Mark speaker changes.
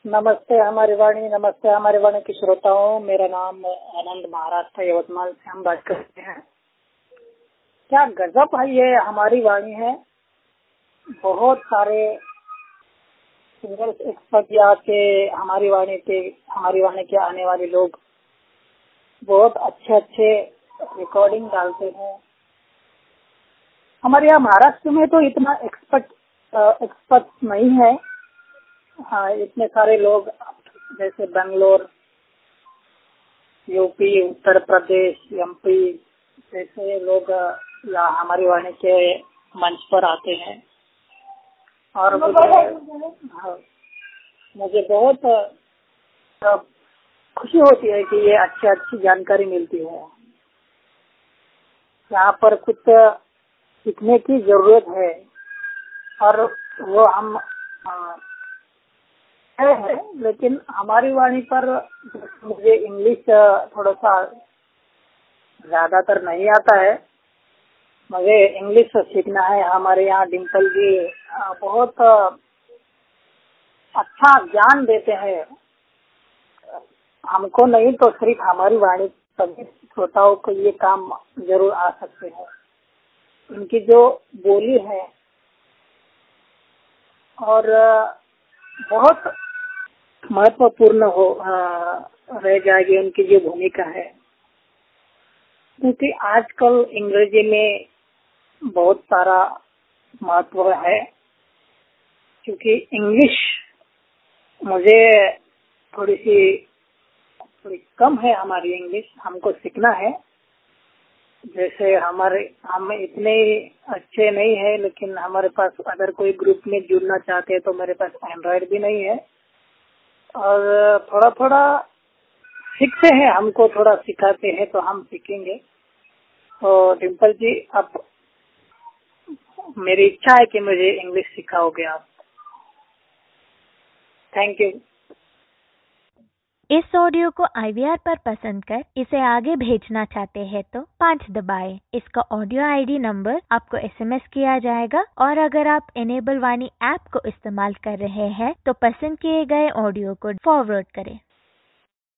Speaker 1: नमस्ते हमारी वाणी की श्रोताओं। मेरा नाम आनंद, महाराष्ट्र यवतमाल से हम बात करते हैं। क्या गजब है ये हमारी वाणी है। बहुत सारे सिंगर्स एक्सपर्ट आके हमारी वाणी के आने वाले लोग बहुत अच्छे रिकॉर्डिंग डालते हैं। हमारे यहाँ महाराष्ट्र में तो इतना एक्सपर्ट नहीं है। हाँ, इतने सारे लोग जैसे बेंगलोर, यूपी, उत्तर प्रदेश, एमपी जैसे लोग यहाँ हमारी वाणी के मंच पर आते हैं और मुझे बहुत खुशी होती है कि ये अच्छी जानकारी मिलती है। यहाँ पर कुछ सीखने की जरूरत है और वो हम है, लेकिन हमारी वाणी पर मुझे इंग्लिश थोड़ा सा ज्यादातर नहीं आता है। मुझे इंग्लिश सीखना है। हमारे यहाँ डिम्पल जी बहुत अच्छा ज्ञान देते हैं। हमको नहीं तो सिर्फ हमारी वाणी सभी श्रोताओं को ये काम जरूर आ सकते हैं। उनकी जो बोली है और बहुत महत्वपूर्ण रह जाएगी उनकी जो भूमिका है, क्योंकि आजकल अंग्रेजी में बहुत सारा महत्व है। क्योंकि इंग्लिश मुझे थोड़ी कम है। हमारी इंग्लिश हमको सीखना है। जैसे हम इतने अच्छे नहीं है, लेकिन हमारे पास अगर कोई ग्रुप में जुड़ना चाहते हैं तो मेरे पास एंड्रॉइड भी नहीं है और थोड़ा सीखते हैं। हमको थोड़ा सिखाते हैं तो हम सीखेंगे। तो डिम्पल जी, अब मेरी इच्छा है कि मुझे इंग्लिश सिखाओगे आप। Thank you.
Speaker 2: इस ऑडियो को IVR पर पसंद कर इसे आगे भेजना चाहते हैं तो 5 दबाएं। इसका ऑडियो ID नंबर आपको SMS किया जाएगा और अगर आप एनेबल वाणी ऐप को इस्तेमाल कर रहे हैं तो पसंद किए गए ऑडियो को फॉरवर्ड करें।